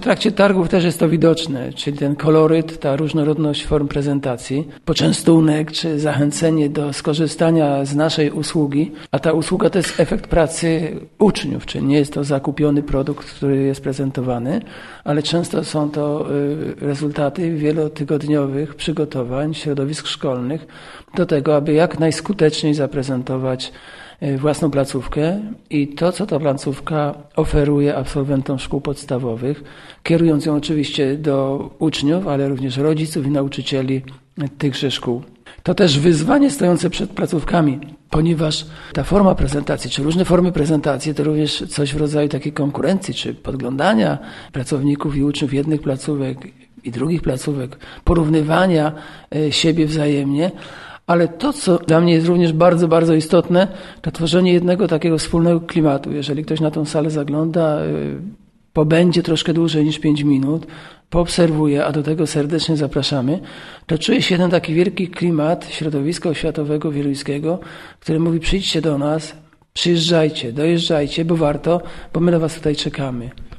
trakcie targów też jest to widoczne, czyli ten koloryt, ta różnorodność form prezentacji, poczęstunek czy zachęcenie do skorzystania z naszej usługi, a ta usługa to jest efekt pracy uczniów, czyli nie jest to zakupiony produkt, który jest prezentowany, ale często są to rezultaty wielotygodniowych przygotowań środowisk szkolnych do tego, aby jak najskuteczniej zaprezentować własną placówkę i to, co ta placówka oferuje absolwentom szkół podstawowych, kierując ją oczywiście do uczniów, ale również rodziców i nauczycieli tychże szkół. To też wyzwanie stojące przed placówkami, ponieważ ta forma prezentacji, czy różne formy prezentacji, to również coś w rodzaju takiej konkurencji, czy podglądania pracowników i uczniów jednych placówek i drugich placówek, porównywania siebie wzajemnie. Ale to, co dla mnie jest również bardzo, bardzo istotne, to tworzenie jednego takiego wspólnego klimatu. Jeżeli ktoś na tą salę zagląda, pobędzie troszkę dłużej niż 5 minut, poobserwuje, a do tego serdecznie zapraszamy, to czuje się jeden taki wielki klimat środowiska oświatowego wieluńskiego, który mówi: przyjdźcie do nas, przyjeżdżajcie, dojeżdżajcie, bo warto, bo my na was tutaj czekamy.